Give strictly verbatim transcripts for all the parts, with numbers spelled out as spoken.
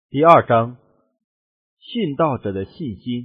第二章，殉道者的信心。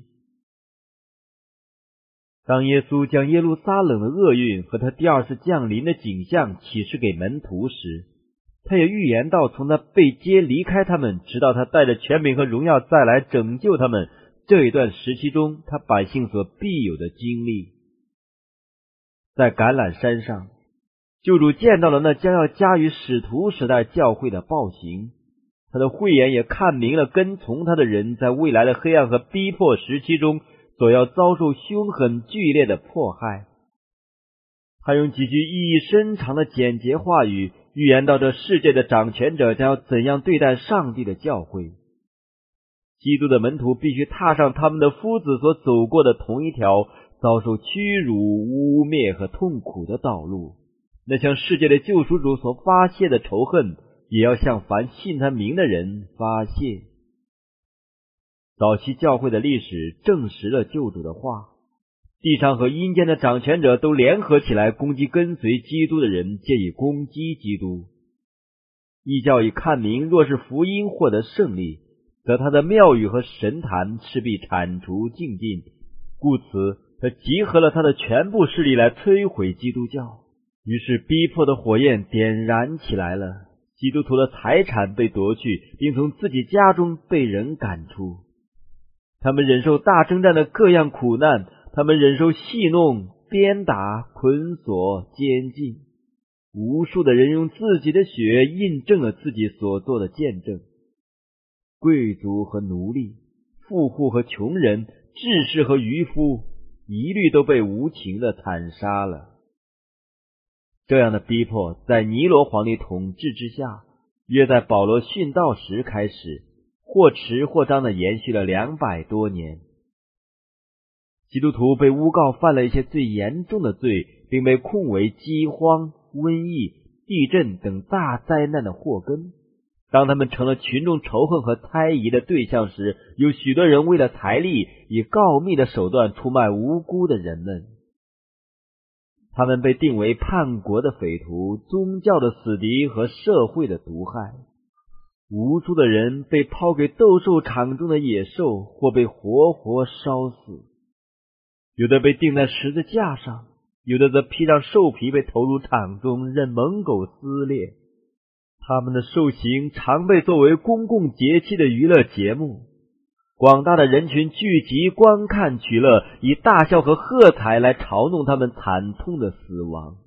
当耶稣将耶路撒冷的厄运和他第二次降临的景象启示给门徒时，他也预言到从他被接离开他们，直到他带着权柄和荣耀再来拯救他们这一段时期中他百姓所必有的经历。在橄榄山上，救主见到了那将要加于使徒时代教会的暴行，他的慧眼也看明了跟从他的人在未来的黑暗和逼迫时期中所要遭受凶狠剧烈的迫害。他用几句意义深长的简洁话语预言到这世界的掌权者将要怎样对待上帝的教会。基督的门徒必须踏上他们的夫子所走过的同一条遭受屈辱、污蔑和痛苦的道路，那向世界的救赎主所发泄的仇恨也要向凡信他名的人发泄。早期教会的历史证实了救主的话，地上和阴间的掌权者都联合起来攻击跟随基督的人，借以攻击基督。异教已看明，若是福音获得胜利，则他的庙宇和神坛势必铲除净尽，故此他集合了他的全部势力来摧毁基督教。于是逼迫的火焰点燃起来了，基督徒的财产被夺去，并从自己家中被人赶出。他们忍受大征战的各样苦难，他们忍受戏弄、鞭打、捆锁、监禁。无数的人用自己的血印证了自己所做的见证。贵族和奴隶，富户和穷人，志士和渔夫，一律都被无情地惨杀了。这样的逼迫在尼罗皇帝统治之下，约在保罗殉道时开始，或迟或张地延续了两百多年。基督徒被诬告犯了一些最严重的罪，并被控为饥荒、瘟疫、地震等大灾难的祸根。当他们成了群众仇恨和猜疑的对象时，有许多人为了财力，以告密的手段出卖无辜的人们。他们被定为叛国的匪徒、宗教的死敌和社会的毒害。无数的人被抛给斗兽场中的野兽，或被活活烧死。有的被钉在十字架上，有的则披上兽皮被投入场中，任猛狗撕裂。他们的受刑常被作为公共节期的娱乐节目，广大的人群聚集观看取乐，以大笑和喝彩来嘲弄他们惨痛的死亡。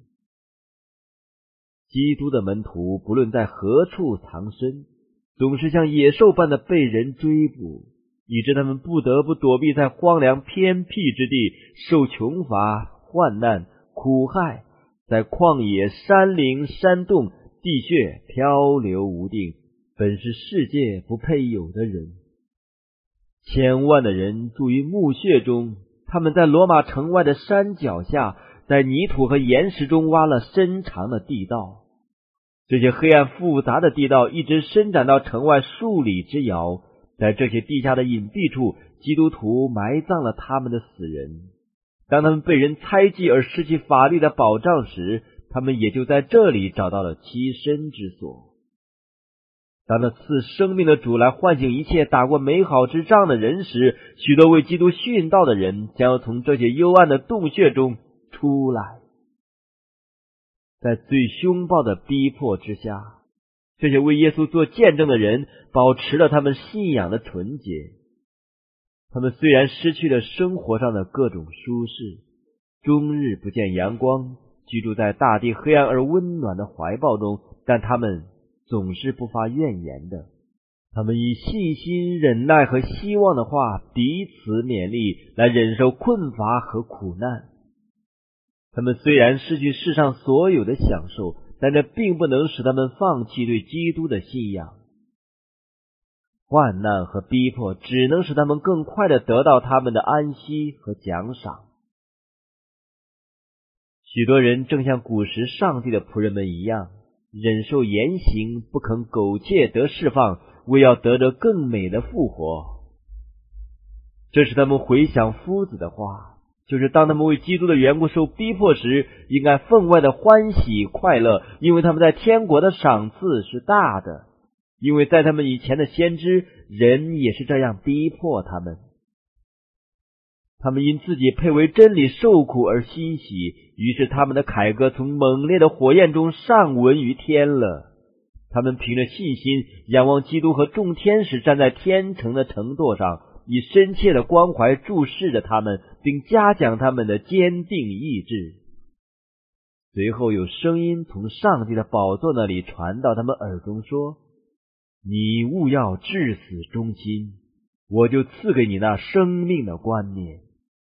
基督的门徒不论在何处藏身，总是像野兽般的被人追捕，以致他们不得不躲避在荒凉偏僻之地，受穷乏、患难、苦害，在旷野、山林、山洞、地穴漂流无定，本是世界不配有的人。千万的人住于墓穴中，他们在罗马城外的山脚下，在泥土和岩石中挖了深长的地道。这些黑暗复杂的地道一直伸展到城外数里之遥，在这些地下的隐蔽处，基督徒埋葬了他们的死人。当他们被人猜忌而失去法律的保障时，他们也就在这里找到了栖身之所。当那赐生命的主来唤醒一切打过美好之仗的人时，许多为基督殉道的人将要从这些幽暗的洞穴中出来。在最凶暴的逼迫之下，这些为耶稣做见证的人保持了他们信仰的纯洁。他们虽然失去了生活上的各种舒适，终日不见阳光，居住在大地黑暗而温暖的怀抱中，但他们总是不发怨言的。他们以信心、忍耐和希望的话彼此勉励，来忍受困乏和苦难。他们虽然失去世上所有的享受，但这并不能使他们放弃对基督的信仰。患难和逼迫只能使他们更快地得到他们的安息和奖赏。许多人正像古时上帝的仆人们一样，忍受严刑，不肯苟且得释放，为要得着更美的复活。这是他们回想夫子的话，就是当他们为基督的缘故受逼迫时，应该分外的欢喜快乐，因为他们在天国的赏赐是大的。 因为在他们以前的先知，人也是这样逼迫他们。他们因自己配为真理受苦而欣喜，于是他们的凯歌从猛烈的火焰中上闻于天了。他们凭着信心仰望基督和众天使站在天城的城垛上，以深切的关怀注视着他们，并嘉奖他们的坚定意志。随后有声音从上帝的宝座那里传到他们耳中说：你务要至死忠心，我就赐给你那生命的冠冕。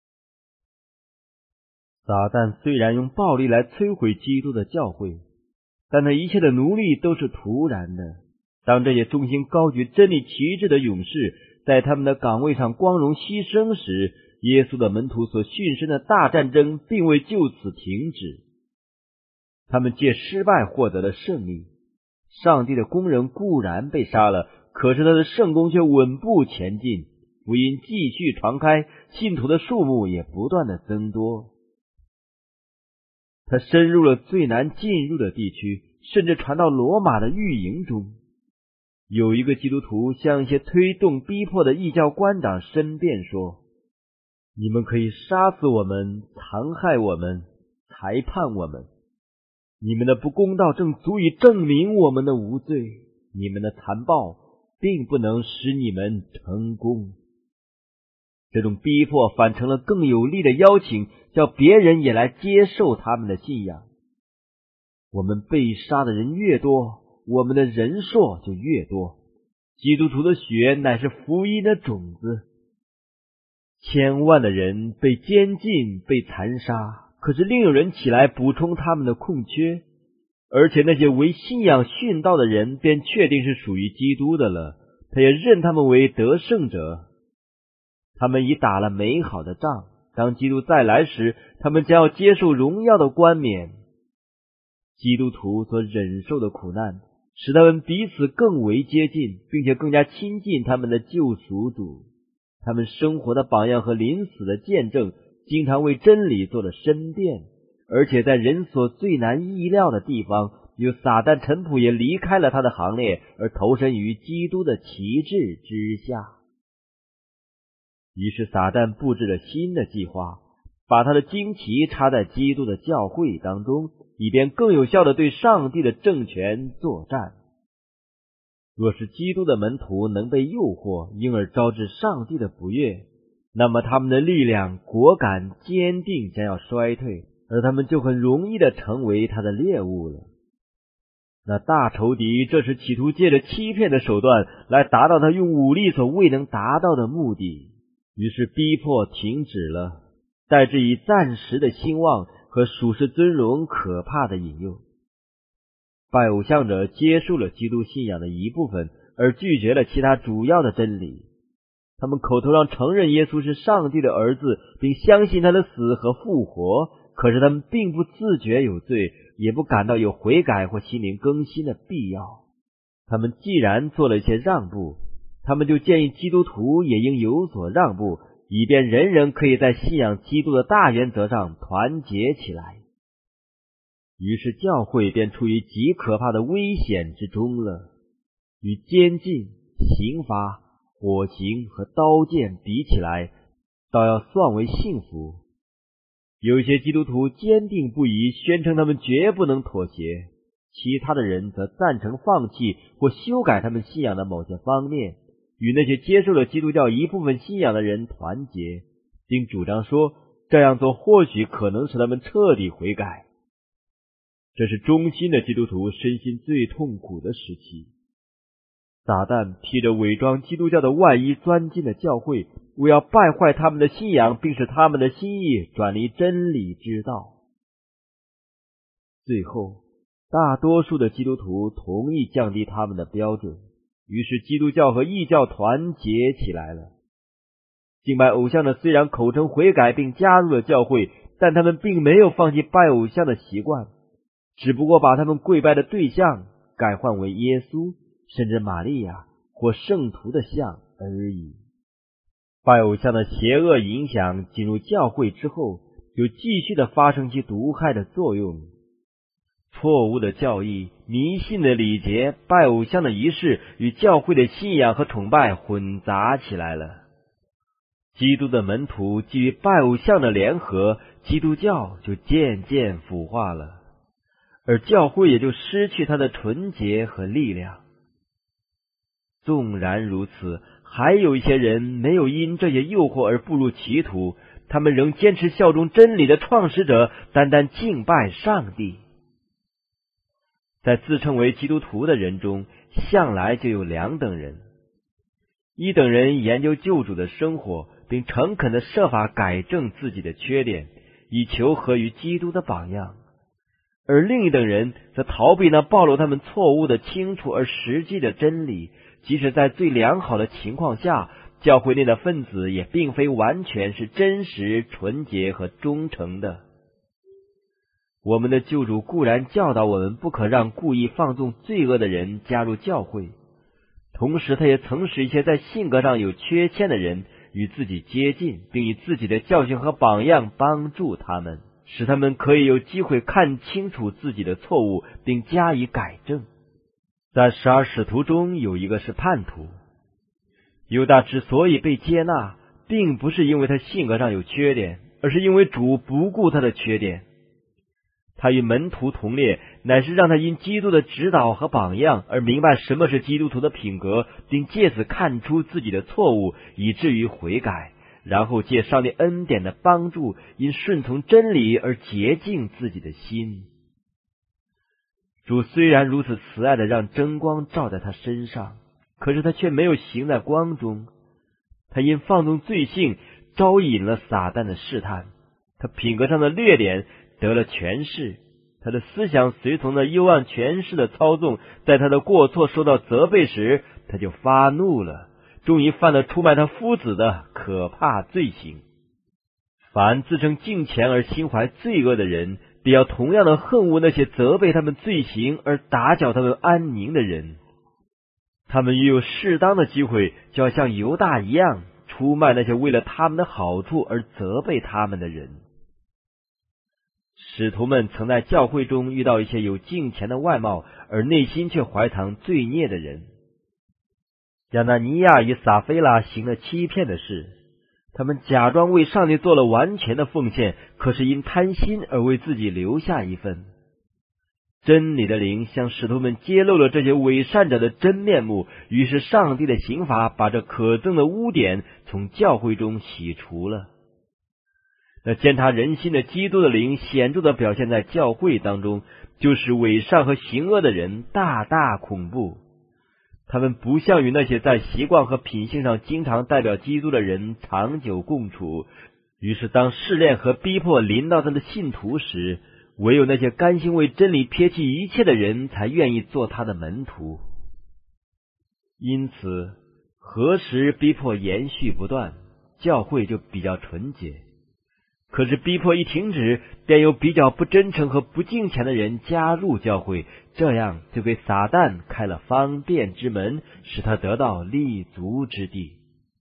撒旦虽然用暴力来摧毁基督的教会，但他一切的奴隶都是徒然的。当这些忠心高举真理旗帜的勇士在他们的岗位上光荣牺牲时，耶稣的门徒所殉身的大战争并未就此停止。他们借失败获得了胜利，上帝的工人固然被杀了，可是他的圣工却稳步前进，福音继续传开，信徒的数目也不断的增多。他深入了最难进入的地区，甚至传到罗马的御营中。有一个基督徒向一些推动逼迫的异教官长申辩说：你们可以杀死我们，残害我们，裁判我们，你们的不公道正足以证明我们的无罪，你们的残暴并不能使你们成功。这种逼迫反成了更有力的邀请，叫别人也来接受他们的信仰。我们被杀的人越多，我们的人数就越多。基督徒的血乃是福音的种子。千万的人被监禁，被残杀，可是另有人起来补充他们的空缺，而且那些为信仰殉道的人便确定是属于基督的了，他也认他们为得胜者。他们已打了美好的仗，当基督再来时，他们将要接受荣耀的冠冕。基督徒所忍受的苦难使他们彼此更为接近，并且更加亲近他们的救赎主。他们生活的榜样和临死的见证经常为真理做了申辩，而且在人所最难意料的地方，有撒旦臣仆也离开了他的行列，而投身于基督的旗帜之下。于是撒旦布置了新的计划，把他的旌旗插在基督的教会当中，以便更有效地对上帝的政权作战。若是基督的门徒能被诱惑，因而招致上帝的不悦，那么他们的力量果敢坚定将要衰退，而他们就很容易地成为他的猎物了。那大仇敌这是企图借着欺骗的手段来达到他用武力所未能达到的目的，于是逼迫停止了，代之以暂时的兴旺和属世尊荣可怕的引诱。拜偶像者接受了基督信仰的一部分，而拒绝了其他主要的真理。他们口头上承认耶稣是上帝的儿子，并相信他的死和复活，可是他们并不自觉有罪，也不感到有悔改或心灵更新的必要。他们既然做了一些让步，他们就建议基督徒也应有所让步，以便人人可以在信仰基督的大原则上团结起来。于是教会便处于极可怕的危险之中了。与监禁、刑罚、火刑和刀剑比起来，倒要算为幸福。有一些基督徒坚定不移，宣称他们绝不能妥协，其他的人则赞成放弃或修改他们信仰的某些方面，与那些接受了基督教一部分信仰的人团结，并主张说这样做或许可能使他们彻底悔改。这是忠心的基督徒身心最痛苦的时期。撒旦披着伪装基督教的外衣钻进了教会，为要败坏他们的信仰，并使他们的心意转离真理之道。最后，大多数的基督徒同意降低他们的标准，于是基督教和异教团结起来了。敬拜偶像的虽然口称悔改并加入了教会，但他们并没有放弃拜偶像的习惯，只不过把他们跪拜的对象改换为耶稣，甚至玛利亚或圣徒的像而已。拜偶像的邪恶影响进入教会之后，就继续的发生其毒害的作用。 错误的教义、迷信的礼节、拜偶像的仪式与教会的信仰和崇拜混杂起来了。基督的门徒基于拜偶像的联合，基督教就渐渐腐化了，而教会也就失去它的纯洁和力量。纵然如此，还有一些人没有因这些诱惑而步入歧途，他们仍坚持效忠真理的创始者，单单敬拜上帝。在自称为基督徒的人中，向来就有两等人。一等人研究救主的生活，并诚恳地设法改正自己的缺点，以求合于基督的榜样；而另一等人则逃避那暴露他们错误的清楚而实际的真理，即使在最良好的情况下，教会内的分子也并非完全是真实、纯洁和忠诚的。我们的救主固然教导我们不可让故意放纵罪恶的人加入教会，同时他也曾使一些在性格上有缺陷的人与自己接近，并以自己的教训和榜样帮助他们，使他们可以有机会看清楚自己的错误并加以改正。在十二使徒中有一个是叛徒。犹大之所以被接纳，并不是因为他性格上有缺点，而是因为主不顾他的缺点。他与门徒同列，乃是让他因基督的指导和榜样而明白什么是基督徒的品格，并借此看出自己的错误，以至于悔改，然后借上帝恩典的帮助，因顺从真理而洁净自己的心。主虽然如此慈爱的让真光照在他身上，可是他却没有行在光中。他因放纵罪性，招引了撒旦的试探。他品格上的劣点得了权势，他的思想随从了幽暗权势的操纵，在他的过错受到责备时，他就发怒了，终于犯了出卖他夫子的可怕罪行。凡自称敬虔而心怀罪恶的人，必要同样的恨恶那些责备他们罪行而打搅他们安宁的人。他们也有适当的机会，就要像犹大一样，出卖那些为了他们的好处而责备他们的人。使徒们曾在教会中遇到一些有敬虔的外貌，而内心却怀藏罪孽的人。亚拿尼亚与撒非拉行了欺骗的事，他们假装为上帝做了完全的奉献，可是因贪心而为自己留下一份。真理的灵向使徒们揭露了这些伪善者的真面目，于是上帝的刑罚把这可憎的污点从教会中洗除了。那践踏人心的基督的灵显著地表现在教会当中，就使伪善和行恶的人大大恐怖。他们不像与那些在习惯和品性上经常代表基督的人长久共处，于是当试炼和逼迫临到他的信徒时，唯有那些甘心为真理撇弃一切的人才愿意做他的门徒。因此，何时逼迫延续不断，教会就比较纯洁。可是逼迫一停止，便有比较不真诚和不敬虔的人加入教会，这样就给撒旦开了方便之门，使他得到立足之地。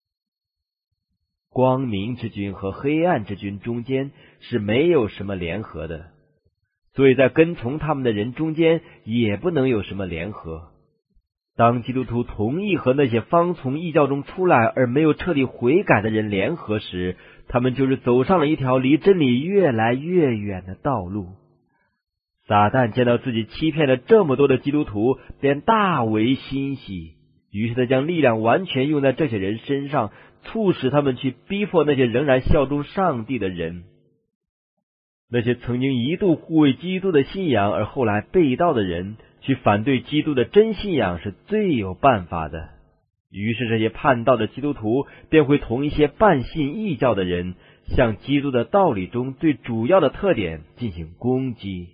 光明之君和黑暗之君中间是没有什么联合的，所以在跟从他们的人中间也不能有什么联合。当基督徒同意和那些方从异教中出来而没有彻底悔改的人联合时，他们就是走上了一条离真理越来越远的道路。撒旦见到自己欺骗了这么多的基督徒，便大为欣喜，于是他将力量完全用在这些人身上，促使他们去逼迫那些仍然效忠上帝的人。那些曾经一度护卫基督的信仰而后来背道的人，去反对基督的真信仰是最有办法的。于是这些叛道的基督徒便会同一些半信异教的人，向基督的道理中最主要的特点进行攻击。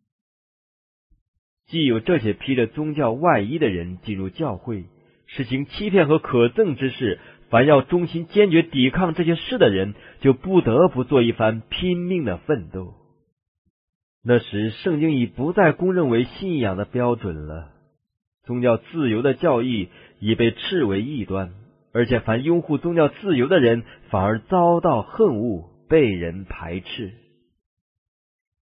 既有这些披着宗教外衣的人进入教会，实行欺骗和可憎之事，凡要忠心坚决抵抗这些事的人，就不得不做一番拼命的奋斗。那时圣经已不再公认为信仰的标准了，宗教自由的教义已被斥为异端，而且凡拥护宗教自由的人反而遭到恨恶，被人排斥。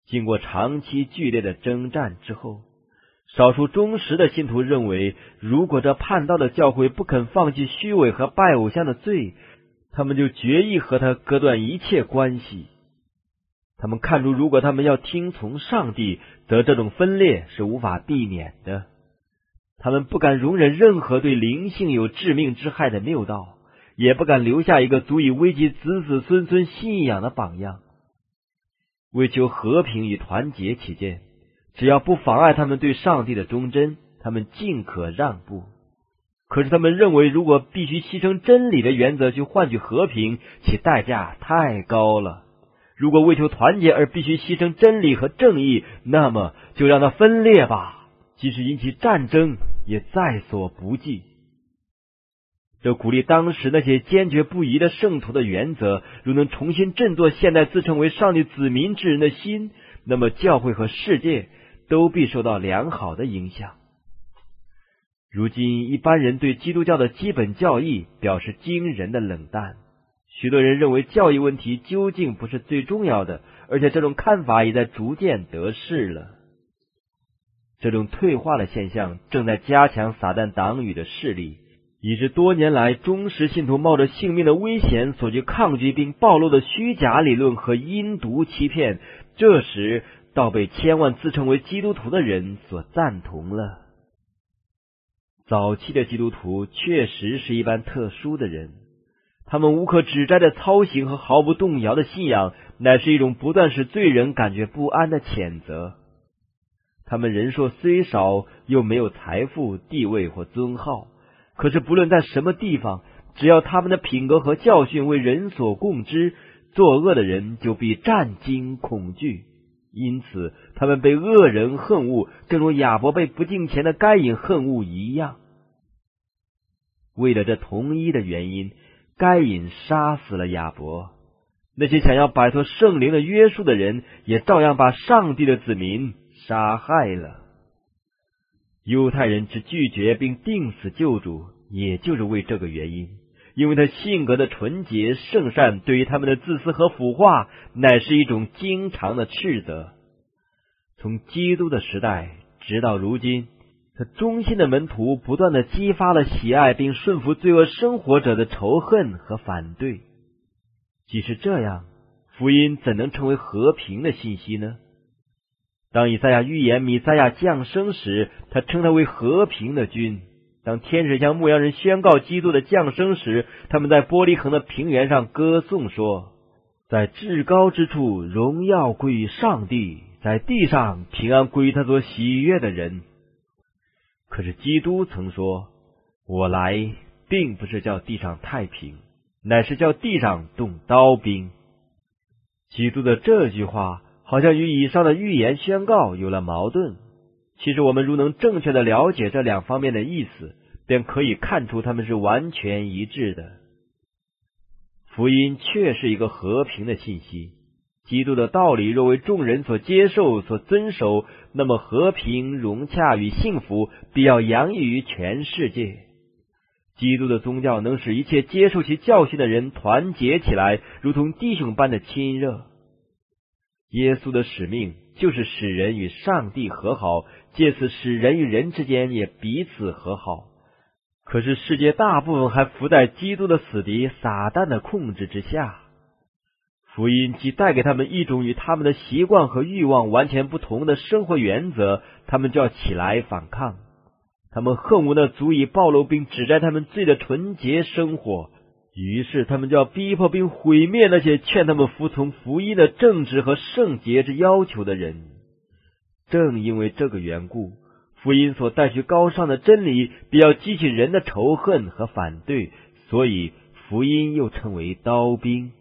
经过长期剧烈的征战之后，少数忠实的信徒认为，如果这叛道的教会不肯放弃虚伪和拜偶像的罪，他们就决意和他割断一切关系。他们看出，如果他们要听从上帝，则这种分裂是无法避免的。他们不敢容忍任何对灵性有致命之害的谬道，也不敢留下一个足以危及子子孙孙信仰的榜样。为求和平与团结起见，只要不妨碍他们对上帝的忠贞，他们尽可让步。可是他们认为，如果必须牺牲真理的原则去换取和平，其代价太高了。如果为求团结而必须牺牲真理和正义，那么就让它分裂吧，即使引起战争也在所不计。这鼓励当时那些坚决不移的圣徒的原则，如能重新振作现代自称为上帝子民之人的心，那么教会和世界都必受到良好的影响。如今一般人对基督教的基本教义表示惊人的冷淡，许多人认为教义问题究竟不是最重要的，而且这种看法也在逐渐得势了。这种退化的现象正在加强撒旦党羽的势力，以致多年来忠实信徒冒着性命的危险所去抗拒并暴露的虚假理论和阴毒欺骗，这时倒被千万自称为基督徒的人所赞同了。早期的基督徒确实是一般特殊的人，他们无可指摘的操行和毫不动摇的信仰，乃是一种不断使罪人感觉不安的谴责。他们人数虽少，又没有财富、地位或尊号，可是不论在什么地方，只要他们的品格和教训为人所共知，作恶的人就必战惊恐惧。因此他们被恶人恨恶，正如亚伯被不敬虔的该隐恨恶一样。为了这同一的原因，该隐杀死了亚伯。那些想要摆脱圣灵的约束的人，也照样把上帝的子民杀害了。犹太人之拒绝并定死救主，也就是为这个原因，因为他性格的纯洁圣善对于他们的自私和腐化乃是一种经常的斥责。从基督的时代直到如今，他忠心的门徒不断的激发了喜爱并顺服罪恶生活者的仇恨和反对。即使这样，福音怎能成为和平的信息呢？当以赛亚预言弥赛亚降生时，他称他为和平的君。当天使向牧羊人宣告基督的降生时，他们在伯利恒的平原上歌颂说，在至高之处荣耀归于上帝，在地上平安归于他所喜悦的人。可是基督曾说，我来并不是叫地上太平，乃是叫地上动刀兵。基督的这句话好像与以上的预言宣告有了矛盾。其实我们如能正确的了解这两方面的意思，便可以看出他们是完全一致的。福音确是一个和平的信息，基督的道理若为众人所接受、所遵守，那么和平、融洽与幸福必要洋溢于全世界。基督的宗教能使一切接受其教训的人团结起来，如同弟兄般的亲热。耶稣的使命就是使人与上帝和好，借此使人与人之间也彼此和好。可是世界大部分还伏在基督的死敌撒旦的控制之下。福音既带给他们一种与他们的习惯和欲望完全不同的生活原则，他们就要起来反抗。他们恨恶那足以暴露并指摘他们罪的纯洁生活，于是他们就要逼迫并毁灭那些劝他们服从福音的正直和圣洁之要求的人。正因为这个缘故，福音所带去高尚的真理必要激起人的仇恨和反对，所以福音又称为刀兵。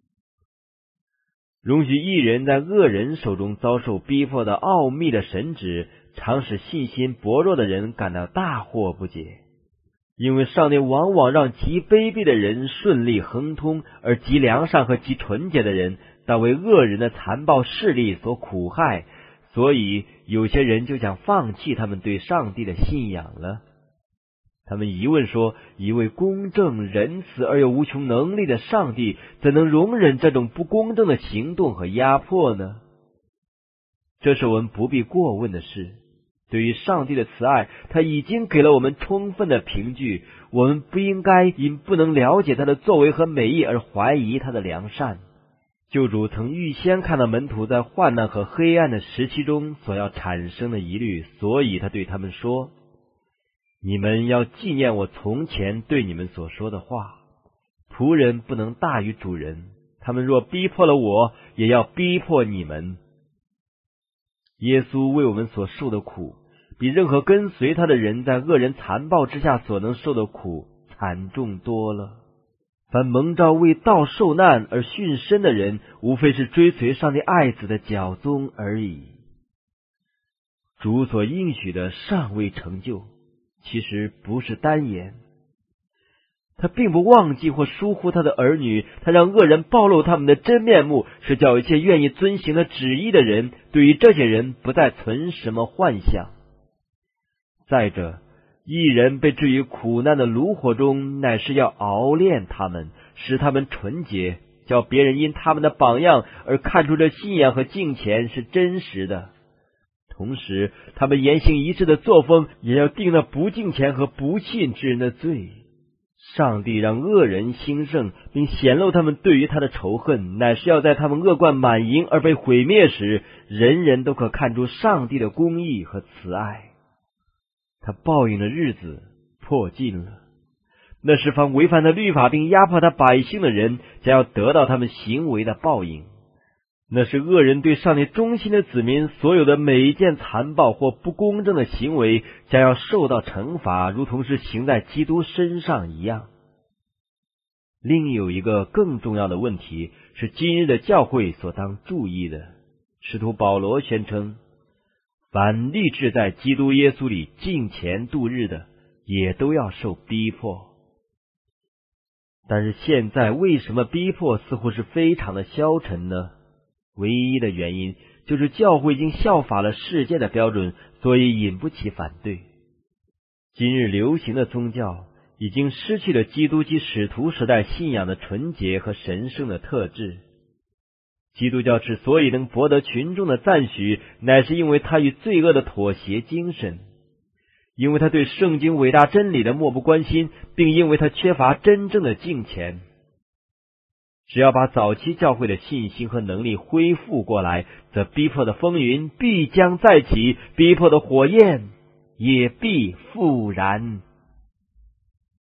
容许一人在恶人手中遭受逼迫的奥秘的神旨，常使信心薄弱的人感到大惑不解。因为上帝往往让极卑鄙的人顺利亨通，而极良善和极纯洁的人但为恶人的残暴势力所苦害，所以有些人就想放弃他们对上帝的信仰了。他们疑问说，一位公正仁慈而又无穷能力的上帝怎能容忍这种不公正的行动和压迫呢？ 这是我们不必过问的事。对于上帝的慈爱，他已经给了我们充分的凭据，我们不应该因不能了解他的作为和美意而怀疑他的良善。救主曾预先看到门徒在患难和黑暗的时期中所要产生的疑虑，所以他对他们说：你们要纪念我从前对你们所说的话，仆人不能大于主人，他们若逼迫了我，也要逼迫你们。耶稣为我们所受的苦，比任何跟随他的人在恶人残暴之下所能受的苦惨重多了。凡蒙召为道受难而殉身的人，无非是追随上帝爱子的脚踪而已。主所应许的尚未成就，其实不是单言，他并不忘记或疏忽他的儿女，他让恶人暴露他们的真面目，是叫一切愿意遵行他旨意的人，对于这些人不再存什么幻想。再者，义人被置于苦难的炉火中，乃是要熬炼他们，使他们纯洁，叫别人因他们的榜样而看出这信仰和敬虔是真实的。同时，他们言行一致的作风，也要定那不敬虔和不信之人的罪。上帝让恶人兴盛，并显露他们对于他的仇恨，乃是要在他们恶贯满盈而被毁灭时，人人都可看出上帝的公义和慈爱。他报应的日子迫近了，那时凡违反他律法并压迫他百姓的人，将要得到他们行为的报应。那是恶人对上帝忠心的子民所有的每一件残暴或不公正的行为，将要受到惩罚，如同是行在基督身上一样。另有一个更重要的问题，是今日的教会所当注意的。使徒保罗宣称，凡立志在基督耶稣里敬虔度日的，也都要受逼迫。但是现在为什么逼迫似乎是非常的消沉呢？唯一的原因就是教会已经效法了世界的标准，所以引不起反对。今日流行的宗教已经失去了基督及使徒时代信仰的纯洁和神圣的特质。基督教之所以能博得群众的赞许，乃是因为他与罪恶的妥协精神，因为他对圣经伟大真理的漠不关心，并因为他缺乏真正的敬虔。只要把早期教会的信心和能力恢复过来，则逼迫的风云必将再起，逼迫的火焰也必复燃。